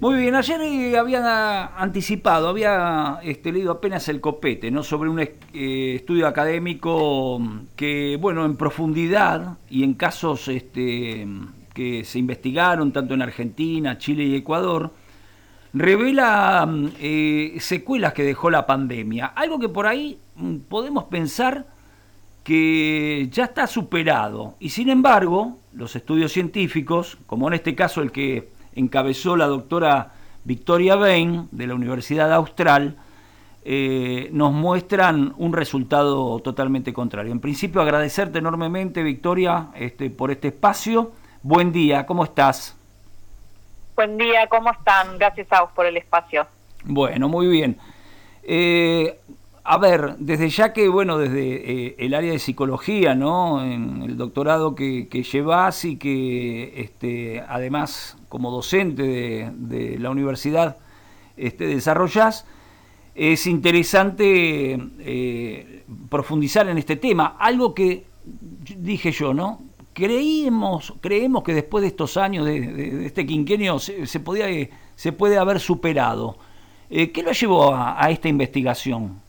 Muy bien, ayer había anticipado, había leído apenas el copete, ¿no? Sobre un estudio académico que, bueno, en profundidad y en casos que se investigaron tanto en Argentina, Chile y Ecuador, revela secuelas que dejó la pandemia. Algo que por ahí podemos pensar que ya está superado. Y sin embargo, los estudios científicos, como en este caso el que encabezó la doctora Victoria Bain de la Universidad Austral, nos muestran un resultado totalmente contrario. En principio, agradecerte enormemente, Victoria, por este espacio. Buen día, ¿cómo estás? Buen día, ¿cómo están? Gracias a vos por el espacio. Bueno, muy bien. A ver, desde ya que, bueno, desde el área de psicología, ¿no? En el doctorado que llevas y que además como docente de la universidad desarrollás, es interesante profundizar en este tema. Algo que dije yo, ¿no? Creemos que después de estos años, de este quinquenio, se puede haber superado. ¿Qué lo llevó a esta investigación?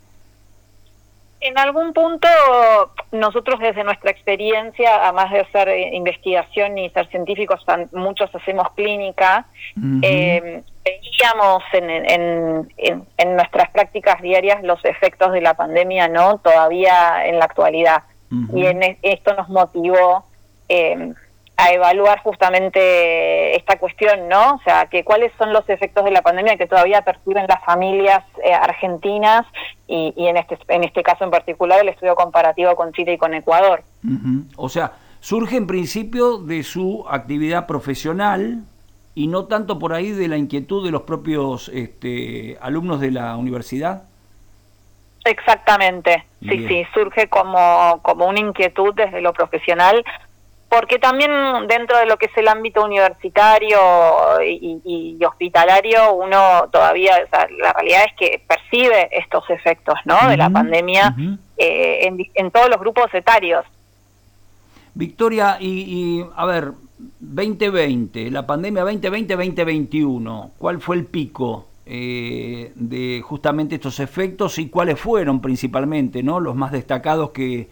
En algún punto, nosotros desde nuestra experiencia, además de hacer investigación y ser científicos, muchos hacemos clínica, veíamos en nuestras prácticas diarias los efectos de la pandemia, ¿no? Todavía en la actualidad. Y esto nos motivó a evaluar justamente esta cuestión, ¿no? O sea, que cuáles son los efectos de la pandemia que todavía perciben las familias argentinas y en este caso en particular el estudio comparativo con Chile y con Ecuador. O sea, surge en principio de su actividad profesional y no tanto por ahí de la inquietud de los propios alumnos de la universidad. Exactamente, Bien. Sí, surge como una inquietud desde lo profesional, porque también dentro de lo que es el ámbito universitario y hospitalario, uno todavía, o sea, la realidad es que percibe estos efectos, ¿no? De la pandemia en todos los grupos etarios. Victoria, y a ver, 2020, la pandemia 2020-2021, ¿cuál fue el pico de justamente estos efectos y cuáles fueron principalmente, ¿no? Los más destacados que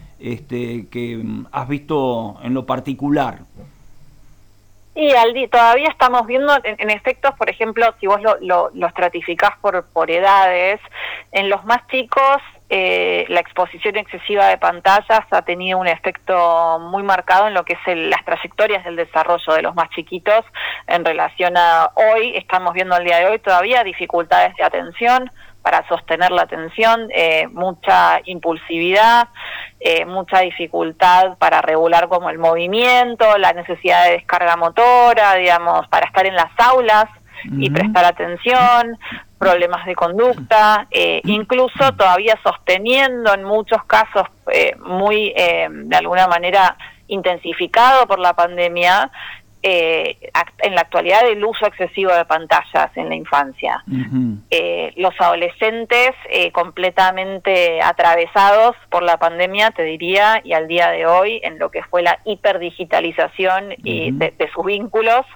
has visto en lo particular? Y todavía estamos viendo en efectos, por ejemplo, si vos lo estratificás por edades, en los más chicos la exposición excesiva de pantallas ha tenido un efecto muy marcado en lo que es las trayectorias del desarrollo de los más chiquitos en relación a hoy. Estamos viendo al día de hoy todavía dificultades de atención, para sostener la atención, mucha impulsividad, mucha dificultad para regular como el movimiento, la necesidad de descarga motora, digamos, para estar en las aulas y prestar atención, problemas de conducta, incluso todavía sosteniendo en muchos casos muy, de alguna manera, intensificado por la pandemia, en la actualidad el uso excesivo de pantallas en la infancia. Los adolescentes completamente atravesados por la pandemia, te diría, y al día de hoy en lo que fue la hiperdigitalización y de sus vínculos,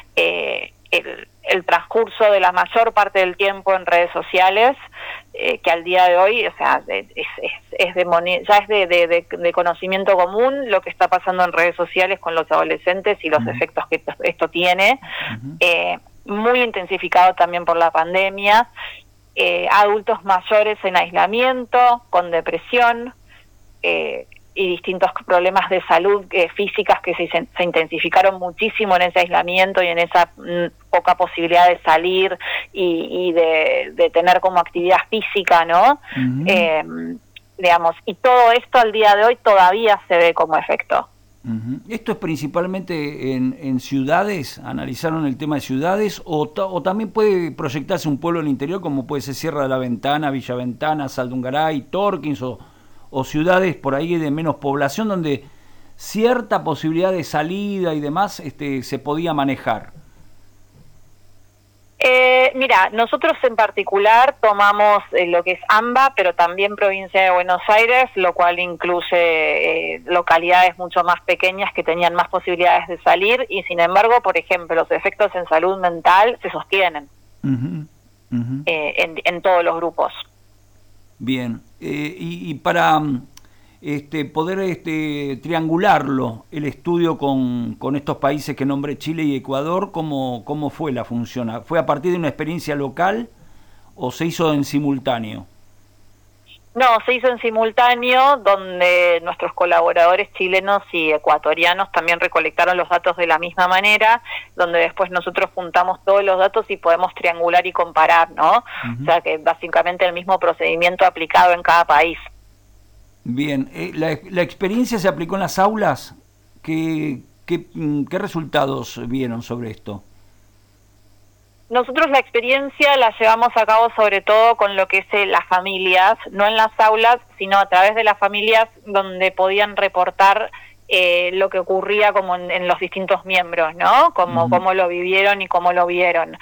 el transcurso de la mayor parte del tiempo en redes sociales, que al día de hoy, o sea, ya es de conocimiento común lo que está pasando en redes sociales con los adolescentes y los efectos que esto tiene, muy intensificado también por la pandemia, adultos mayores en aislamiento, con depresión, y distintos problemas de salud físicas que se intensificaron muchísimo en ese aislamiento y en esa poca posibilidad de salir y de tener como actividad física, ¿no? Digamos, y todo esto al día de hoy todavía se ve como efecto. ¿Esto es principalmente en ciudades? ¿Analizaron el tema de ciudades? ¿O también puede proyectarse un pueblo en el interior como puede ser Sierra de la Ventana, Villa Ventana, Saldungaray, Torkins o ciudades por ahí de menos población donde cierta posibilidad de salida y demás se podía manejar? Mira, nosotros en particular tomamos lo que es AMBA, pero también provincia de Buenos Aires, lo cual incluye localidades mucho más pequeñas que tenían más posibilidades de salir, y sin embargo, por ejemplo, los efectos en salud mental se sostienen en todos los grupos. Bien, y para poder triangularlo, el estudio con estos países que nombré, Chile y Ecuador, ¿cómo fue la función? ¿Fue a partir de una experiencia local o se hizo en simultáneo? No, se hizo en simultáneo, donde nuestros colaboradores chilenos y ecuatorianos también recolectaron los datos de la misma manera, donde después nosotros juntamos todos los datos y podemos triangular y comparar, ¿no? O sea que básicamente el mismo procedimiento aplicado en cada país. Bien, la experiencia se aplicó en las aulas. ¿Qué resultados vieron sobre esto? Nosotros la experiencia la llevamos a cabo sobre todo con lo que es las familias, no en las aulas, sino a través de las familias, donde podían reportar lo que ocurría como en los distintos miembros, ¿no? Cómo lo vivieron y cómo lo vieron.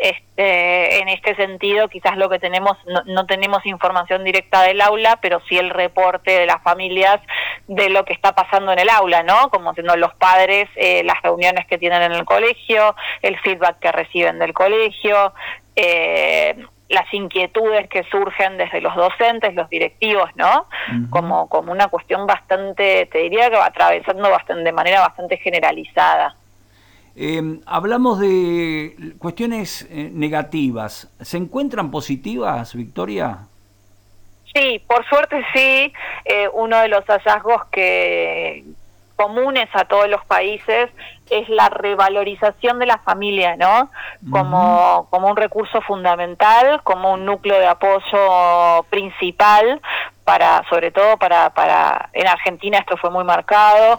En este sentido, quizás lo que tenemos, no tenemos información directa del aula, pero sí el reporte de las familias de lo que está pasando en el aula, ¿no? Como siendo los padres, las reuniones que tienen en el colegio, el feedback que reciben del colegio, las inquietudes que surgen desde los docentes, los directivos, ¿no? Como una cuestión bastante, te diría que va atravesando de manera bastante generalizada. Hablamos de cuestiones negativas. ¿Se encuentran positivas, Victoria? Sí, por suerte sí. Uno de los hallazgos comunes a todos los países es la revalorización de la familia, ¿no? Como un recurso fundamental, como un núcleo de apoyo principal sobre todo para en Argentina esto fue muy marcado,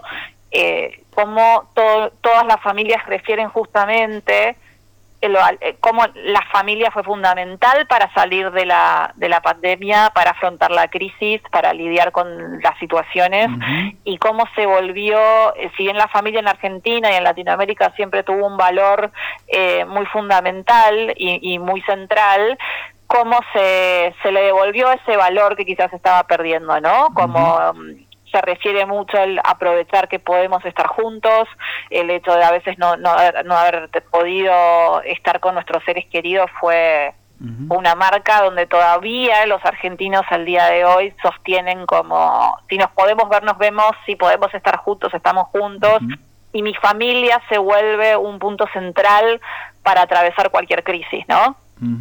como todas las familias refieren justamente cómo la familia fue fundamental para salir de la pandemia, para afrontar la crisis, para lidiar con las situaciones, y cómo se volvió, si bien la familia en Argentina y en Latinoamérica siempre tuvo un valor muy fundamental y muy central, cómo se le devolvió ese valor que quizás estaba perdiendo, ¿no? Como se refiere mucho al aprovechar que podemos estar juntos, el hecho de a veces no haber podido estar con nuestros seres queridos fue una marca donde todavía los argentinos al día de hoy sostienen como, si nos podemos ver, nos vemos, si podemos estar juntos, estamos juntos, y mi familia se vuelve un punto central para atravesar cualquier crisis, ¿no?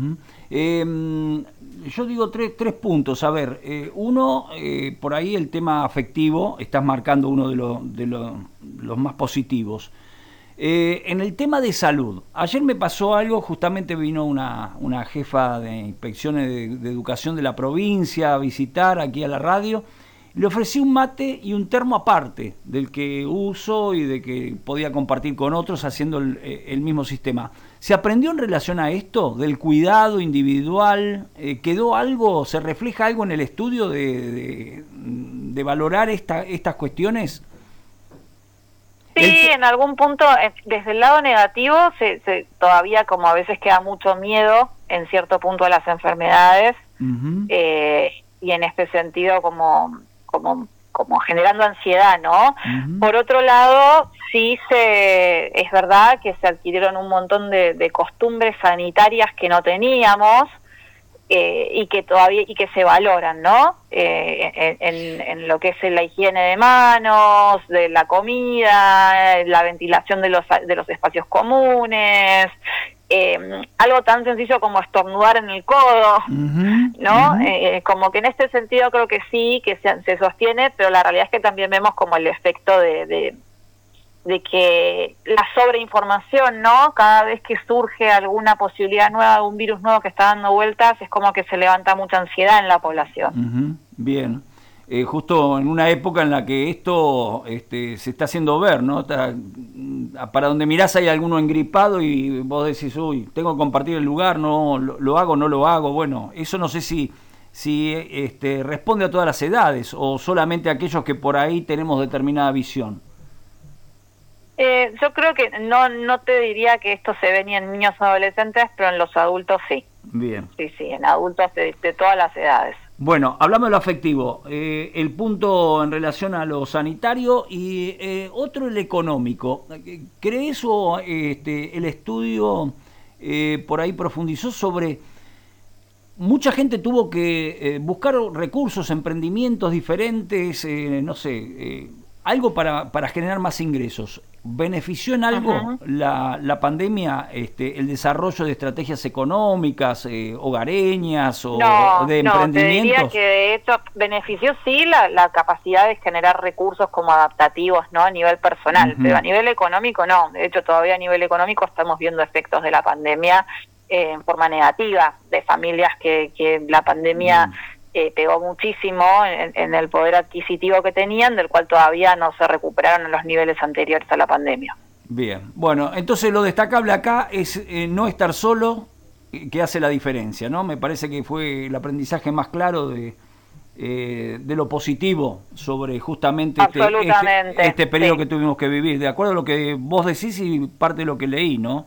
Yo digo tres puntos. A ver, uno, por ahí el tema afectivo, estás marcando uno de los más positivos. En el tema de salud, ayer me pasó algo, justamente vino una jefa de inspecciones de educación de la provincia a visitar aquí a la radio. Le ofrecí un mate y un termo aparte del que uso y de que podía compartir con otros haciendo el mismo sistema. ¿Se aprendió en relación a esto, del cuidado individual? ¿Quedó algo, se refleja algo en el estudio de valorar estas cuestiones? Sí, en algún punto, desde el lado negativo, todavía como a veces queda mucho miedo en cierto punto a las enfermedades, y en este sentido como generando ansiedad, ¿no? Por otro lado, sí es verdad que se adquirieron un montón de costumbres sanitarias que no teníamos, y que se valoran, ¿no? En lo que es la higiene de manos, de la comida, la ventilación de los espacios comunes, algo tan sencillo como estornudar en el codo, ¿no? Como que en este sentido creo que sí, que se sostiene, pero la realidad es que también vemos como el efecto de que la sobreinformación, ¿no? Cada vez que surge alguna posibilidad nueva de un virus nuevo que está dando vueltas, es como que se levanta mucha ansiedad en la población. Bien. Justo en una época en la que esto se está haciendo ver, ¿no? Para donde mirás hay alguno engripado y vos decís, uy, tengo que compartir el lugar, no lo hago, no lo hago. Bueno, eso no sé si responde a todas las edades o solamente a aquellos que por ahí tenemos determinada visión. Yo creo que no te diría que esto se ve ni en niños o adolescentes, pero en los adultos sí. Bien. Sí, en adultos de todas las edades. Bueno, hablamos de lo afectivo, el punto en relación a lo sanitario y otro el económico. ¿Crees o el estudio por ahí profundizó sobre mucha gente tuvo que buscar recursos, emprendimientos diferentes, no sé, algo para generar más ingresos? ¿Benefició en algo la pandemia el desarrollo de estrategias económicas, hogareñas o de emprendimientos? No, te diría que de hecho benefició sí la capacidad de generar recursos como adaptativos, ¿no? A nivel personal, pero a nivel económico no. De hecho, todavía a nivel económico estamos viendo efectos de la pandemia en forma negativa, de familias que la pandemia pegó muchísimo en el poder adquisitivo que tenían, del cual todavía no se recuperaron en los niveles anteriores a la pandemia. Bien, bueno, entonces lo destacable acá es no estar solo, que hace la diferencia, ¿no? Me parece que fue el aprendizaje más claro de lo positivo sobre justamente este periodo que tuvimos que vivir, de acuerdo a lo que vos decís y parte de lo que leí, ¿no?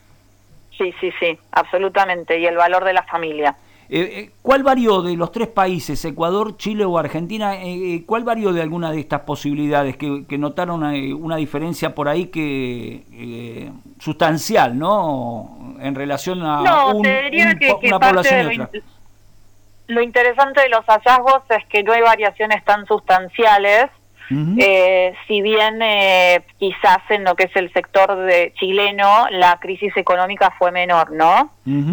Sí, absolutamente, y el valor de la familia. ¿Cuál varió de los tres países, Ecuador, Chile o Argentina? ¿Cuál varió de alguna de estas posibilidades que notaron una diferencia por ahí que sustancial, ¿no? En relación a una población y otra. Lo interesante de los hallazgos es que no hay variaciones tan sustanciales. Si bien quizás en lo que es el sector chileno la crisis económica fue menor, ¿no?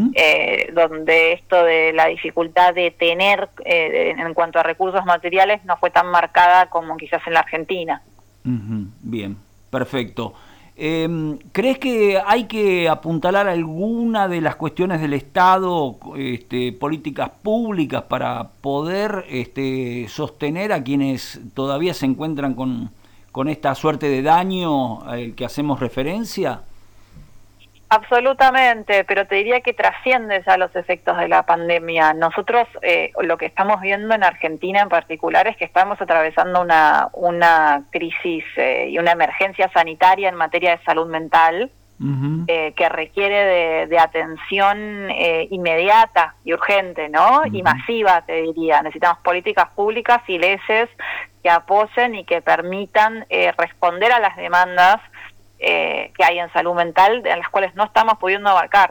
Donde esto de la dificultad de tener en cuanto a recursos materiales no fue tan marcada como quizás en la Argentina. Bien, perfecto. ¿Crees que hay que apuntalar alguna de las cuestiones del Estado, políticas públicas para poder sostener a quienes todavía se encuentran con esta suerte de daño al que hacemos referencia? Absolutamente, pero te diría que trasciende ya los efectos de la pandemia. Nosotros lo que estamos viendo en Argentina en particular es que estamos atravesando una crisis y una emergencia sanitaria en materia de salud mental que requiere de atención inmediata y urgente, ¿no? Y masiva, te diría. Necesitamos políticas públicas y leyes que apoyen y que permitan responder a las demandas que hay en salud mental, en las cuales no estamos pudiendo abarcar.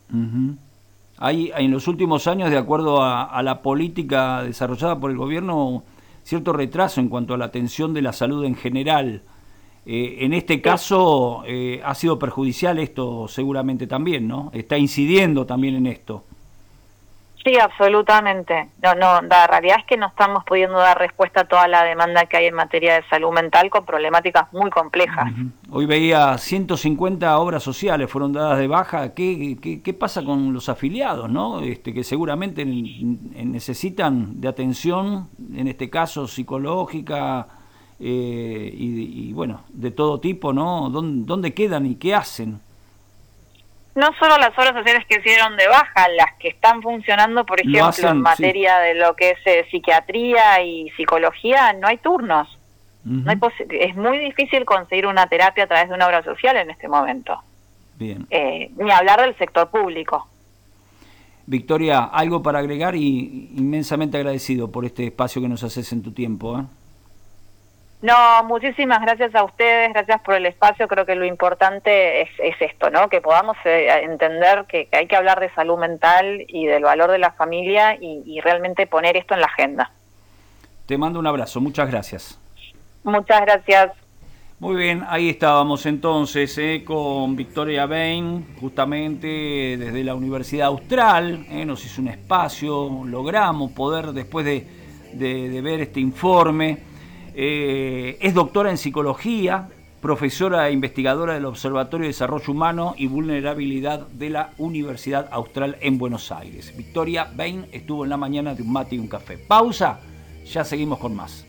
Hay en los últimos años, de acuerdo a la política desarrollada por el gobierno, cierto retraso en cuanto a la atención de la salud en general. En este caso ha sido perjudicial esto seguramente también, ¿no? Está incidiendo también en esto. Sí, absolutamente. La realidad es que no estamos pudiendo dar respuesta a toda la demanda que hay en materia de salud mental con problemáticas muy complejas. Hoy veía 150 obras sociales fueron dadas de baja. ¿Qué pasa con los afiliados, no? Que seguramente necesitan de atención, en este caso psicológica y bueno, de todo tipo, ¿no? ¿Dónde quedan y qué hacen? No solo las obras sociales que se dieron de baja, las que están funcionando, por ejemplo, en materia de lo que es psiquiatría y psicología, no hay turnos. No hay es muy difícil conseguir una terapia a través de una obra social en este momento. Bien. Ni hablar del sector público. Victoria, algo para agregar y inmensamente agradecido por este espacio que nos haces en tu tiempo, ¿eh? No, muchísimas gracias a ustedes, gracias por el espacio. Creo que lo importante es esto, ¿no? Que podamos entender que hay que hablar de salud mental y del valor de la familia y realmente poner esto en la agenda. Te mando un abrazo, muchas gracias. Muchas gracias. Muy bien, ahí estábamos entonces con Victoria Bain, justamente desde la Universidad Austral, nos hizo un espacio, logramos poder después de ver este informe. Es doctora en psicología, profesora e investigadora del Observatorio de Desarrollo Humano y Vulnerabilidad de la Universidad Austral en Buenos Aires. Victoria Bain estuvo en la mañana de un mate y un café. Pausa, ya seguimos con más.